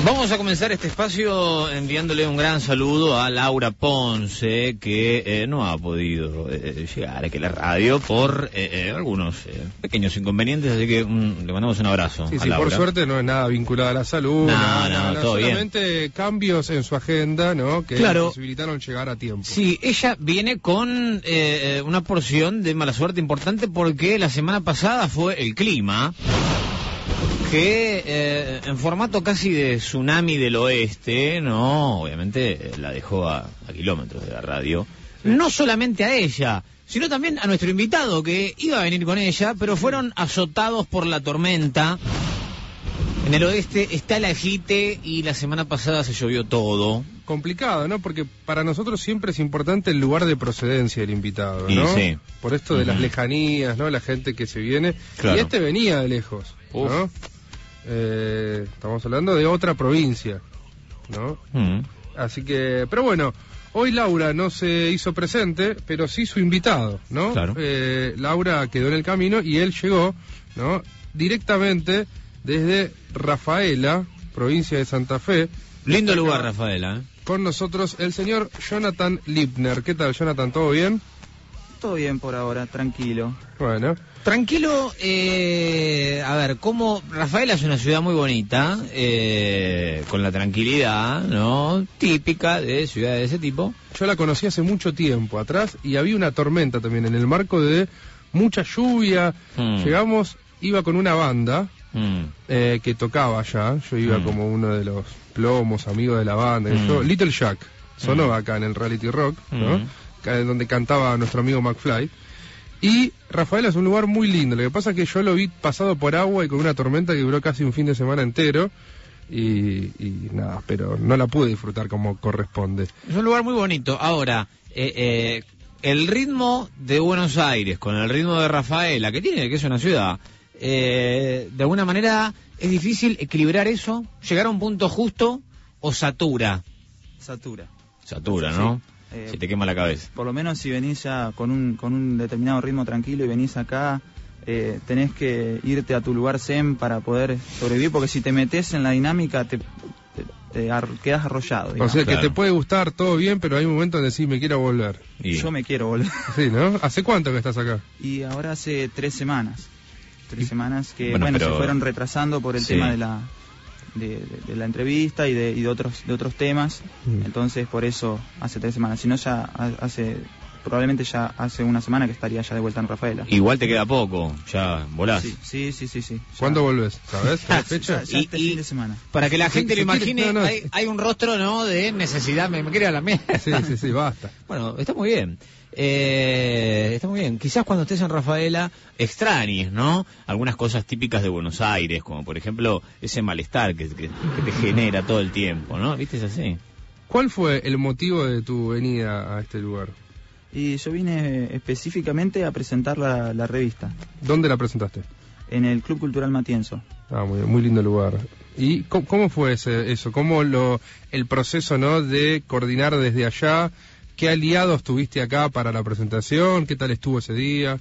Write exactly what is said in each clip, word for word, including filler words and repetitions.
Vamos a comenzar este espacio enviándole un gran saludo a Laura Ponce, que eh, no ha podido eh, llegar aquí a la radio por eh, eh, algunos eh, pequeños inconvenientes, así que um, le mandamos un abrazo sí, a sí, Laura. Por suerte no es nada vinculado a la salud, no, nada, no, nada, todo solamente bien. Cambios en su agenda, ¿no? Que claro, posibilitaron llegar a tiempo. Sí, ella viene con eh, una porción de mala suerte importante porque la semana pasada fue el clima, que eh, en formato casi de tsunami del oeste, no, obviamente eh, la dejó a, a kilómetros de la radio. No solamente a ella, sino también a nuestro invitado, que iba a venir con ella, pero fueron azotados por la tormenta. En el oeste está el agite y la semana pasada se llovió todo. Complicado, ¿no? Porque para nosotros siempre es importante el lugar de procedencia del invitado, ¿no? Sí, sí. Por esto de uh-huh. las lejanías, ¿no? La gente que se viene. Claro. Y este venía de lejos, Uf. ¿no? Eh, estamos hablando de otra provincia, ¿no? Uh-huh. Así que, pero bueno, hoy Laura no se hizo presente, pero sí su invitado, ¿no? Claro. Eh, Laura quedó en el camino y él llegó, ¿no? Directamente desde Rafaela, provincia de Santa Fe. Lindo lugar, Rafaela, ¿eh? Con nosotros el señor Jonathan Lipner. ¿Qué tal, Jonathan? ¿Todo bien? Todo bien por ahora, tranquilo. Bueno. Tranquilo, eh, a ver, como Rafaela es una ciudad muy bonita, eh, con la tranquilidad, ¿no? Típica de ciudades de ese tipo. Yo la conocí hace mucho tiempo atrás y había una tormenta también en el marco de mucha lluvia. Mm. Llegamos, iba con una banda mm. eh, que tocaba allá. Yo iba mm. como uno de los plomos, amigos de la banda. Mm. Yo, Little Jack, sonó mm. acá en el Reality Rock, ¿no? Mm. Donde cantaba nuestro amigo McFly. Y Rafaela es un lugar muy lindo. Lo que pasa es que yo lo vi pasado por agua y con una tormenta que duró casi un fin de semana entero. Y, y nada, pero no la pude disfrutar como corresponde. Es un lugar muy bonito. Ahora, eh, eh, el ritmo de Buenos Aires con el ritmo de Rafaela, que tiene, que es una ciudad, eh, de alguna manera es difícil equilibrar eso, llegar a un punto justo o satura. Satura. Satura, ¿no? Sí. Eh, Se te quema la cabeza. Por lo menos si venís ya con un con un determinado ritmo tranquilo y venís acá, eh, tenés que irte a tu lugar zen para poder sobrevivir, porque si te metes en la dinámica te, te, te ar, quedas arrollado, digamos. O sea, claro. que te puede gustar todo bien, pero hay un momento donde sí me quiero volver. Y... Yo me quiero volver. Sí, ¿no? ¿Hace cuánto que estás acá? Y ahora hace tres semanas. Tres y... semanas que, bueno, bueno pero... se fueron retrasando por el sí. tema de la... De, de, de la entrevista y de, y de otros de otros temas, mm. entonces por eso hace tres semanas, si no ya hace, probablemente ya hace una semana que estaría ya de vuelta en Rafaela. Igual te queda poco, ya volás. Sí, sí, sí, sí, sí. ¿Cuándo volvés? ¿Sabes? ¿La fecha? Ya, ya este y, fin de semana. Para que la gente lo imagine, no, no. Hay, hay un rostro, ¿no?, de necesidad, me, me quiero ir a la mierda. Sí, sí, sí, basta. Bueno, está muy bien. Eh, está muy bien. Quizás cuando estés en Rafaela extrañes, ¿no?, algunas cosas típicas de Buenos Aires, como por ejemplo ese malestar que, que, que te genera todo el tiempo, ¿no? ¿Viste? Es así. ¿Cuál fue el motivo de tu venida a este lugar? Y yo vine específicamente a presentar la, la revista. ¿Dónde la presentaste? En el Club Cultural Matienzo. Ah, muy, muy lindo lugar. ¿Y cómo, cómo fue ese, eso? ¿Cómo lo, el proceso, ¿no?, de coordinar desde allá? ¿Qué aliados tuviste acá para la presentación? ¿Qué tal estuvo ese día?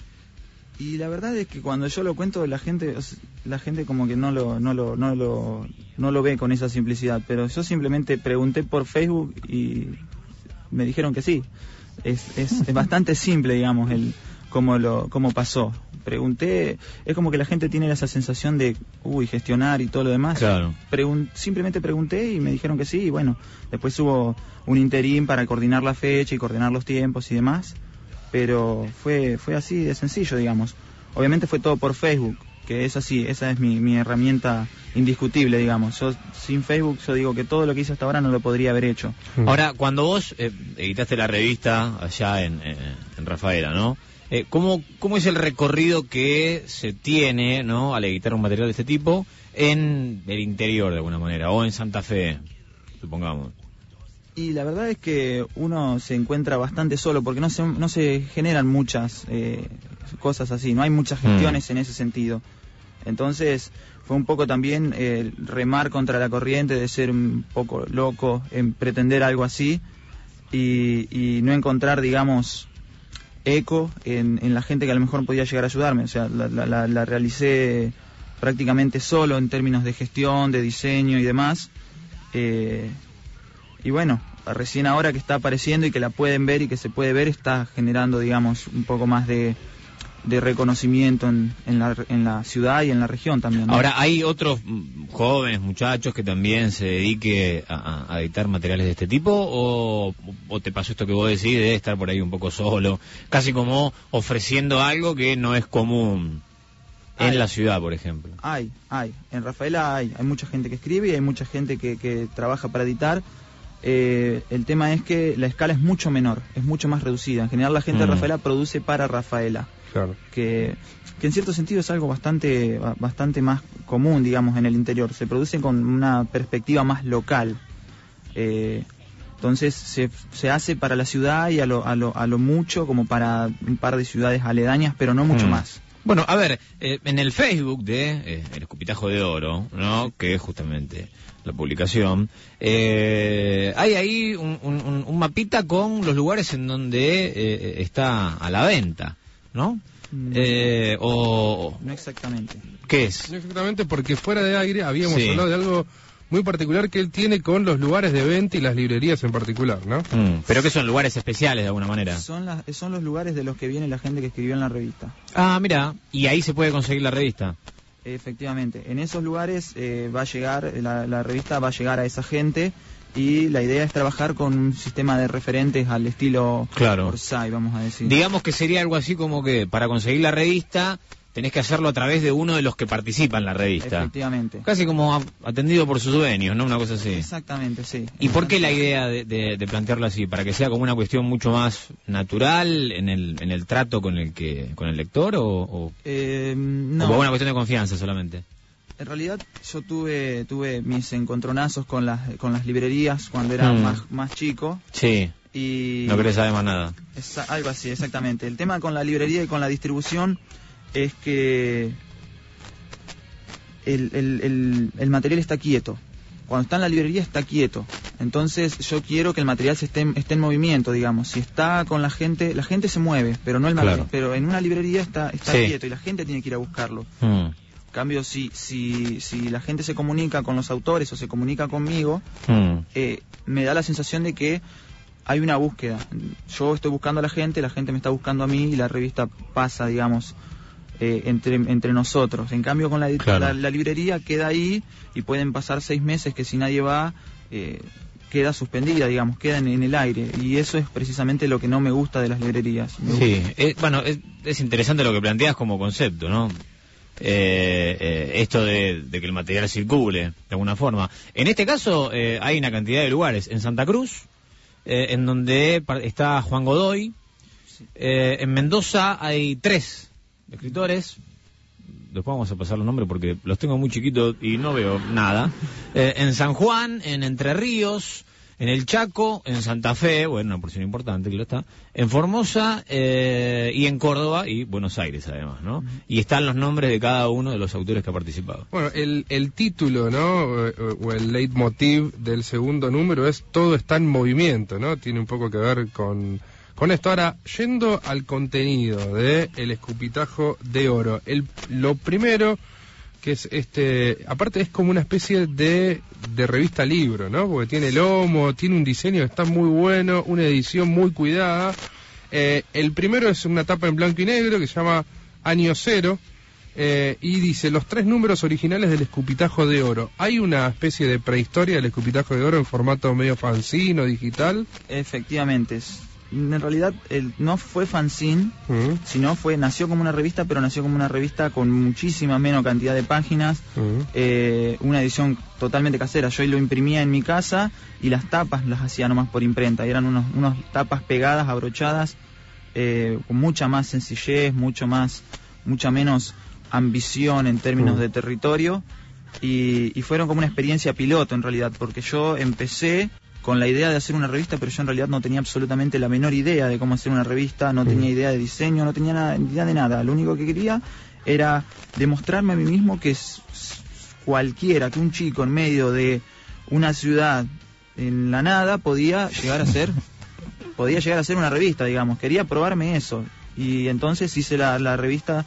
Y la verdad es que cuando yo lo cuento, la gente la gente como que no lo no lo no lo no lo ve con esa simplicidad, pero yo simplemente pregunté por Facebook y me dijeron que sí. Es es, es bastante simple, digamos, el cómo lo cómo pasó. Pregunté, es como que la gente tiene esa sensación de uy, gestionar y todo lo demás. Claro. Pregun- simplemente pregunté y me dijeron que sí, y bueno, después hubo un interín para coordinar la fecha y coordinar los tiempos y demás, pero fue fue así de sencillo, digamos. Obviamente fue todo por Facebook, que es así, esa es mi, mi herramienta indiscutible, digamos. Yo sin Facebook, yo digo que todo lo que hice hasta ahora no lo podría haber hecho. Ahora, cuando vos eh, editaste la revista allá en, eh, en Rafaela, ¿no?, Eh, ¿cómo, ¿Cómo es el recorrido que se tiene, ¿no?, al editar un material de este tipo en el interior de alguna manera, o en Santa Fe, supongamos? Y la verdad es que uno se encuentra bastante solo, porque no se, no se generan muchas eh, cosas así, no hay muchas gestiones mm. en ese sentido. Entonces fue un poco también eh, remar contra la corriente de ser un poco loco en pretender algo así y, y no encontrar, digamos, eco en, en la gente que a lo mejor podía llegar a ayudarme. O sea, la, la, la realicé prácticamente solo en términos de gestión, de diseño y demás. Eh, y bueno, recién ahora que está apareciendo y que la pueden ver y que se puede ver, está generando, digamos, un poco más de, de reconocimiento en, en, la, en la ciudad y en la región también, ¿no? Ahora, ¿hay otros jóvenes, muchachos que también se dedique a, a editar materiales de este tipo? O, ¿O te pasó esto que vos decís de estar por ahí un poco solo, casi como ofreciendo algo que no es común en hay, la ciudad, por ejemplo? Hay, hay. En Rafaela hay. Hay mucha gente que escribe y hay mucha gente que, que trabaja para editar. Eh, el tema es que la escala es mucho menor, es mucho más reducida. En general la gente mm. de Rafaela produce para Rafaela. Claro. Que, que en cierto sentido es algo bastante, bastante más común, digamos, en el interior. Se produce con una perspectiva más local. Eh, entonces se, se hace para la ciudad y a lo, a, lo, a lo mucho como para un par de ciudades aledañas, pero no mucho mm. más. Bueno, a ver, eh, en el Facebook de eh, El Escupitajo de Oro, ¿no?, que es justamente la publicación, eh, hay ahí un, un, un mapita con los lugares en donde eh, está a la venta, ¿no? Mm. Eh, o... No exactamente. ¿Qué es? No exactamente, porque fuera de aire habíamos sí. hablado de algo muy particular que él tiene con los lugares de venta y las librerías en particular, ¿no? Mm, pero que son lugares especiales de alguna manera. Son, las, son los lugares de los que viene la gente que escribió en la revista. Ah, mira, y ahí se puede conseguir la revista. Efectivamente, en esos lugares eh, va a llegar, la, la revista va a llegar a esa gente y la idea es trabajar con un sistema de referentes al estilo claro. Orsay, vamos a decir. Digamos que sería algo así como que para conseguir la revista tenés que hacerlo a través de uno de los que participan en la revista. Efectivamente. Casi como atendido por sus dueños, ¿no? Una cosa así. Exactamente, sí. ¿Y por qué la idea de, de, de plantearlo así? ¿Para que sea como una cuestión mucho más natural en el, en el trato con el que con el lector o, o, eh, no. o una cuestión de confianza solamente? En realidad yo tuve tuve mis encontronazos con las con las librerías cuando era mm. más, más chico. Sí. Y no querés saber más nada. Es algo así, exactamente. El tema con la librería y con la distribución es que el, el, el, el material está quieto. Cuando está en la librería está quieto. Entonces yo quiero que el material se esté, esté en movimiento, digamos. Si está con la gente, la gente se mueve, pero no el material. Claro. Pero en una librería está, está sí. quieto y la gente tiene que ir a buscarlo. Mm. En cambio, si, si, si la gente se comunica con los autores o se comunica conmigo, mm. eh, me da la sensación de que hay una búsqueda. Yo estoy buscando a la gente, la gente me está buscando a mí y la revista pasa, digamos, Eh, entre, entre nosotros. En cambio con la, claro. la, la librería queda ahí y pueden pasar seis meses que si nadie va eh, queda suspendida, digamos, queda en, en el aire, y eso es precisamente lo que no me gusta de las librerías. Sí, eh, bueno, es, es interesante lo que planteas como concepto, ¿no? Eh, eh, esto de, de que el material circule de alguna forma. En este caso eh, hay una cantidad de lugares en Santa Cruz eh, en donde está Juan Godoy, eh, en Mendoza hay tres escritores, después vamos a pasar los nombres porque los tengo muy chiquitos y no veo nada, eh, en San Juan, en Entre Ríos, en el Chaco, en Santa Fe, bueno, una porción importante que lo está, en Formosa eh, y en Córdoba y Buenos Aires además, ¿no? Y están los nombres de cada uno de los autores que ha participado. Bueno, el, el título, ¿no? O, o el leitmotiv del segundo número es Todo está en movimiento, ¿no? Tiene un poco que ver con... Con esto, ahora, yendo al contenido de El Escupitajo de Oro, el, lo primero que es este, aparte es como una especie de, de revista libro, ¿no? Porque tiene lomo, tiene un diseño que está muy bueno, una edición muy cuidada. Eh, el primero es una tapa en blanco y negro que se llama Año Cero, eh, y dice los tres números originales del Escupitajo de Oro. ¿Hay una especie de prehistoria del Escupitajo de Oro en formato medio fanzine o digital? Efectivamente, es... En realidad el, no fue fanzine, uh-huh. sino fue nació como una revista, pero nació como una revista con muchísima menos cantidad de páginas, uh-huh. eh, una edición totalmente casera. Yo lo imprimía en mi casa y las tapas las hacía nomás por imprenta. Y eran unos, unos tapas pegadas, abrochadas, eh, con mucha más sencillez, mucho más, mucha menos ambición en términos uh-huh. de territorio. Y, y fueron como una experiencia piloto en realidad, porque yo empecé con la idea de hacer una revista, pero yo en realidad no tenía absolutamente la menor idea de cómo hacer una revista, no tenía idea de diseño, no tenía nada, idea de nada. Lo único que quería era demostrarme a mí mismo que cualquiera, que un chico en medio de una ciudad en la nada podía llegar a ser, podía llegar a ser una revista, digamos. Quería probarme eso. Y entonces hice la, la revista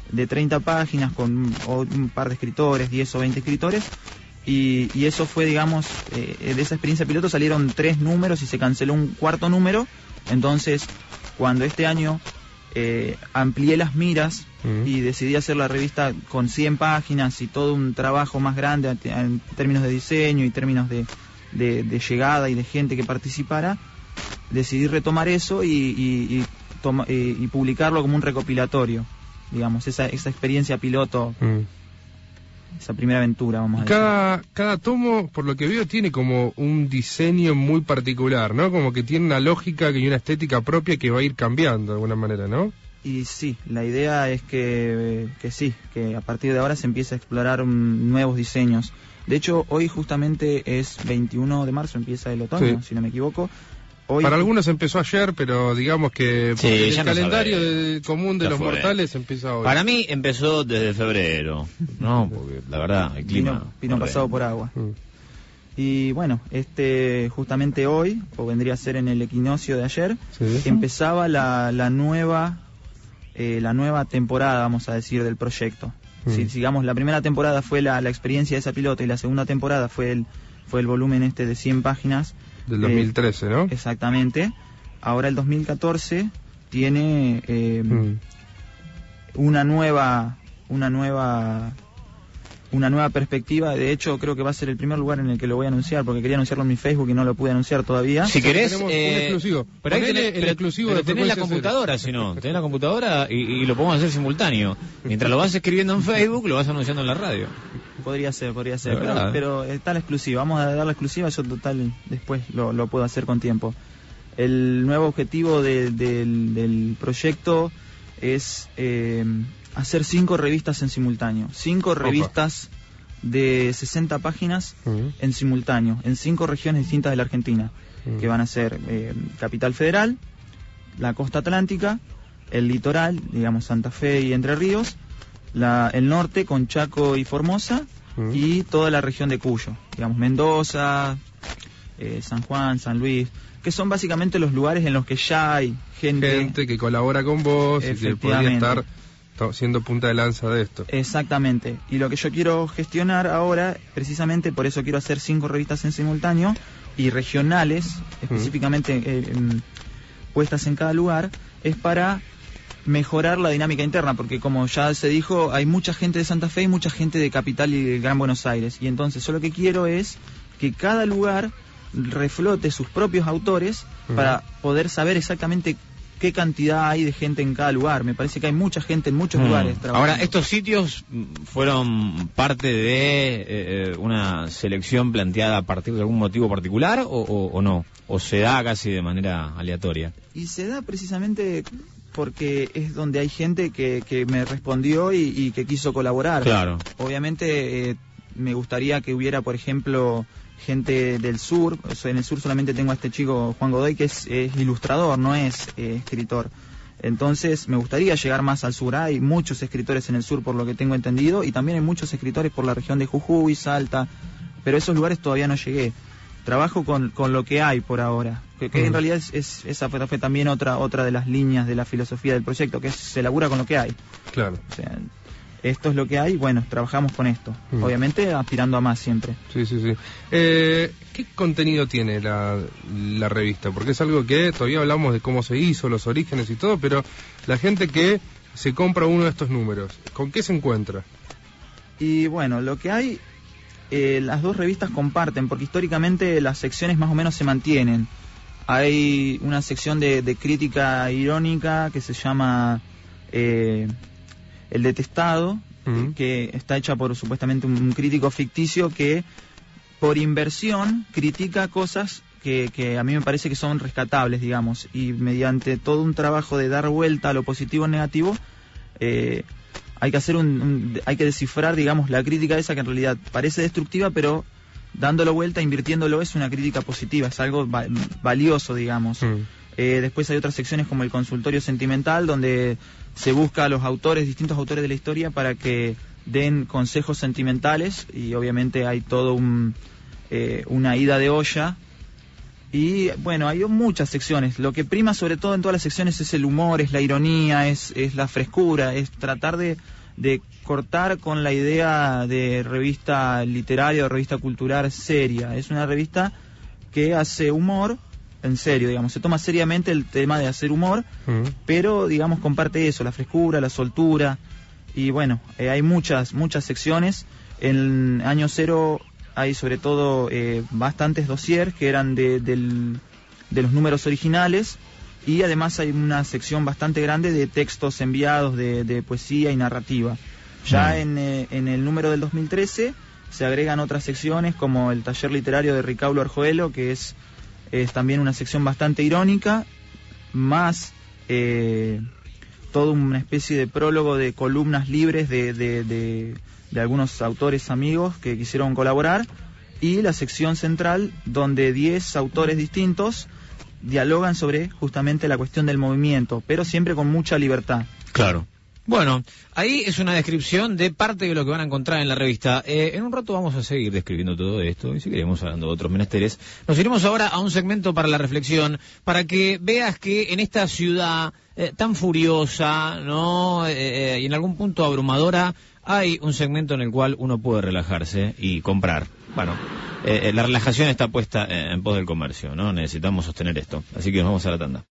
de treinta páginas con un par de escritores, diez o veinte escritores, y, y eso fue, digamos, eh, de esa experiencia piloto salieron tres números y se canceló un cuarto número. Entonces, cuando este año eh, amplié las miras uh-huh. y decidí hacer la revista con cien páginas y todo un trabajo más grande en términos de diseño y términos de, de, de llegada y de gente que participara, decidí retomar eso y, y, y, toma, y, y publicarlo como un recopilatorio, digamos, esa, esa experiencia piloto, mm. esa primera aventura, vamos a decir. Cada, cada tomo, por lo que veo, tiene como un diseño muy particular, ¿no? Como que tiene una lógica y una estética propia que va a ir cambiando de alguna manera, ¿no? Y sí, la idea es que, que sí, que a partir de ahora se empiece a explorar um, nuevos diseños. De hecho, hoy justamente es veintiuno de marzo, empieza el otoño, sí. si no me equivoco. Hoy... Para algunos empezó ayer, pero digamos que sí, el no calendario de, común de ya los fue. mortales empieza hoy. Para mí empezó desde febrero, ¿no? Porque la verdad, el clima... Vino, vino pasado por agua. Mm. Y bueno, este justamente hoy, o vendría a ser en el equinoccio de ayer, sí. empezaba la, la nueva eh, la nueva temporada, vamos a decir, del proyecto. Mm. Si digamos, la primera temporada fue la, la experiencia de esa piloto y la segunda temporada fue el, fue el volumen este de cien páginas. Del dos mil trece, eh, ¿no? Exactamente. Ahora el dos mil catorce tiene eh, mm. una nueva una nueva una nueva perspectiva. De hecho, creo que va a ser el primer lugar en el que lo voy a anunciar, porque quería anunciarlo en mi Facebook y no lo pude anunciar todavía. Si querés, tenemos eh, un exclusivo. Pero ahí tenés, el pero, exclusivo pero de tenés la computadora, si no, tenés la computadora y, y lo podemos hacer simultáneo. Mientras lo vas escribiendo en Facebook, lo vas anunciando en la radio. Podría ser, podría ser, pero, pero está la exclusiva. Vamos a dar la exclusiva, yo total después lo, lo puedo hacer con tiempo. El nuevo objetivo de, de, del proyecto es eh, hacer cinco revistas en simultáneo. Cinco Opa. revistas de sesenta páginas uh-huh. en simultáneo, en cinco regiones distintas de la Argentina, uh-huh. que van a ser eh, Capital Federal, la Costa Atlántica, el litoral, digamos Santa Fe y Entre Ríos, la, el norte con Chaco y Formosa, uh-huh. y toda la región de Cuyo, digamos Mendoza, eh, San Juan, San Luis, que son básicamente los lugares en los que ya hay gente, gente que colabora con vos y que podría estar siendo punta de lanza de esto. Exactamente. Y lo que yo quiero gestionar ahora, precisamente por eso quiero hacer cinco revistas en simultáneo y regionales, específicamente uh-huh. eh, eh, puestas en cada lugar, es para mejorar la dinámica interna, porque como ya se dijo, hay mucha gente de Santa Fe y mucha gente de Capital y de Gran Buenos Aires. Y entonces yo lo que quiero es que cada lugar reflote sus propios autores uh-huh. para poder saber exactamente qué cantidad hay de gente en cada lugar. Me parece que hay mucha gente en muchos mm. lugares trabajando. Ahora, ¿estos sitios fueron parte de eh, una selección planteada a partir de algún motivo particular o, o, o no? ¿O se da casi de manera aleatoria? Y se da precisamente porque es donde hay gente que, que me respondió y, y que quiso colaborar. Claro. Obviamente eh, me gustaría que hubiera, por ejemplo, gente del sur. O sea, en el sur solamente tengo a este chico Juan Godoy, que es, es ilustrador, no es eh, escritor. Entonces me gustaría llegar más al sur. Hay muchos escritores en el sur, por lo que tengo entendido, y también hay muchos escritores por la región de Jujuy, Salta, pero a esos lugares todavía no llegué. Trabajo con, con lo que hay por ahora, que, que mm. en realidad es, es, esa fue, fue también otra otra de las líneas de la filosofía del proyecto, que es, se labura con lo que hay. Claro. O sea, esto es lo que hay, bueno, trabajamos con esto. Mm. Obviamente aspirando a más siempre. Sí, sí, sí. Eh, ¿Qué contenido tiene la, la revista? Porque es algo que todavía hablamos de cómo se hizo, los orígenes y todo, pero la gente que se compra uno de estos números, ¿con qué se encuentra? Y bueno, lo que hay, eh, las dos revistas comparten, porque históricamente las secciones más o menos se mantienen. Hay una sección de, de crítica irónica que se llama... Eh, El Detestado, uh-huh. que está hecha por supuestamente un, un crítico ficticio que por inversión critica cosas que, que a mí me parece que son rescatables, digamos, y mediante todo un trabajo de dar vuelta a lo positivo o negativo, eh, hay que hacer un, un hay que descifrar, digamos, la crítica esa que en realidad parece destructiva, pero dándolo vuelta, invirtiéndolo, es una crítica positiva, es algo va- valioso, digamos. Uh-huh. Eh, después hay otras secciones como el consultorio sentimental, donde se busca a los autores, distintos autores de la historia, para que den consejos sentimentales, y obviamente hay todo un eh, una ida de olla Y bueno, hay muchas secciones. Lo que prima sobre todo en todas las secciones es el humor, es la ironía, es, es la frescura, es tratar de, de cortar con la idea de revista literaria o revista cultural seria. Es una revista que hace humor, en serio, digamos, se toma seriamente el tema de hacer humor, uh-huh. pero digamos comparte eso, la frescura, la soltura, y bueno, eh, hay muchas, muchas secciones. En Año Cero hay sobre todo eh, bastantes dossiers que eran de, del, de los números originales, y además hay una sección bastante grande de textos enviados de, de poesía y narrativa. Ya uh-huh. en, eh, en el número del dos mil trece se agregan otras secciones como el taller literario de Ricaulo Arjoelo, que es, es también una sección bastante irónica, más eh, toda una especie de prólogo de columnas libres de, de, de, de algunos autores amigos que quisieron colaborar, y la sección central donde diez autores distintos dialogan sobre justamente la cuestión del movimiento, pero siempre con mucha libertad. Claro. Bueno, ahí es una descripción de parte de lo que van a encontrar en la revista. Eh, en un rato vamos a seguir describiendo todo esto y seguiremos hablando de otros menesteres. Nos iremos ahora a un segmento para la reflexión, para que veas que en esta ciudad eh, tan furiosa, ¿no? Eh, y en algún punto abrumadora, hay un segmento en el cual uno puede relajarse y comprar. Bueno, eh, la relajación está puesta en pos del comercio, ¿no? Necesitamos sostener esto. Así que nos vamos a la tanda.